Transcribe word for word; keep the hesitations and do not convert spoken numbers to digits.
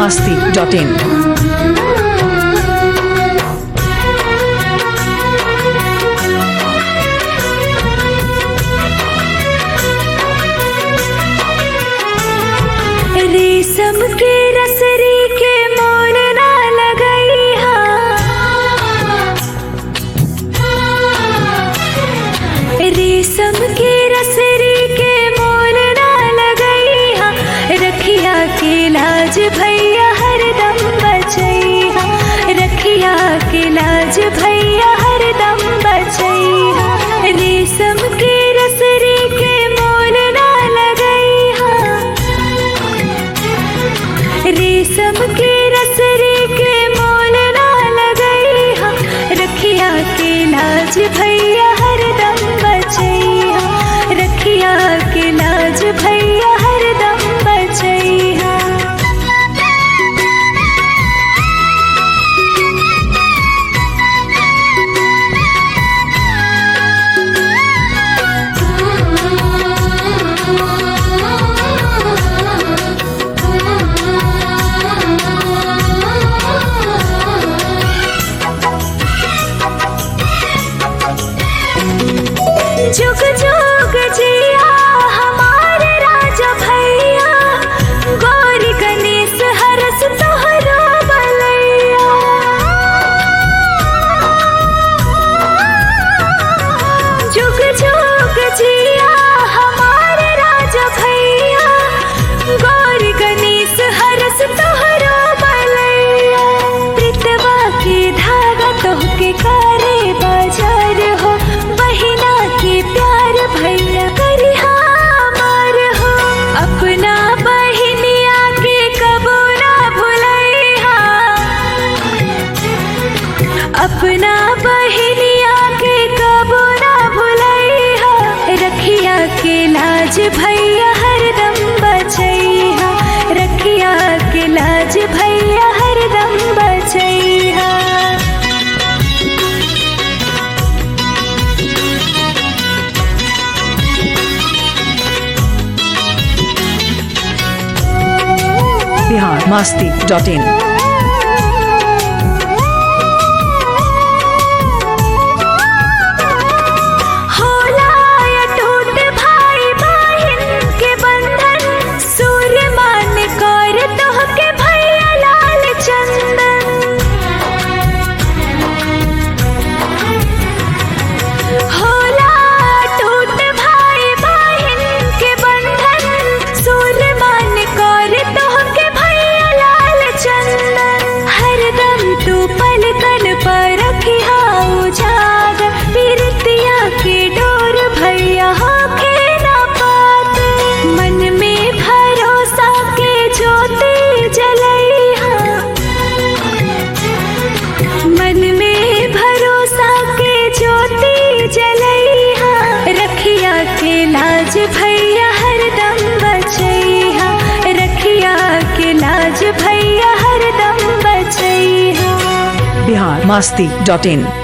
masti dot in. रेशम के रसरी के मोल ना लगई हा, रेशम के रसरी के मोल ना लगई हा, रखिया के लाज भैया हरदम बचई हा, रखिया के लाज भैया हरदम बचई हा, रेशम के रसरी के मोल ना लगई हा, रेशम के रसरी के मोल ना लगई हा, रखिया के लाज भैया हरदम बचई हा, रखिया के लाज भैया हरदम बचई हा। जुग जुग जिया हमारे राजा भैया, गौरी गणेश हरस तोहरो बलैया, जुग जुग जिया हमारे राजा भैया, गौरी गणेश हरस तोहरो बलैया, प्रीतवा के धागा तोहके करे बाजार हो, बहिना के प्यार भैया करी हमार हो, अपना बहिनिया के कबो ना भुलई हा, अपना बहिनिया के कबो ना भुलई हा, रखिया के लाज भैया हरदम बचई हा, रखिया के लाज भैया हरदम बचई हा। Bihar masti dot in. होला या टूट भाई बहन के बंधन, सूर्य मान कर तोहके भैया लाल चंदन, होला टूट भाई बहन के बंधन, सूर्य मान कर तोहके भैया लाल चंदन, हरदम तू पलकन पर रखिया उजागर, पीरतिया के डोर भैया होके ना पात, मन में भरोसा के ज्योति जलई हा, मन में भरोसा के ज्योति जलई हा, रखिया के लाज भैया हरदम बचई हा, रखिया के लाज भैया हरदम बचई हा। Bihar masti dot in.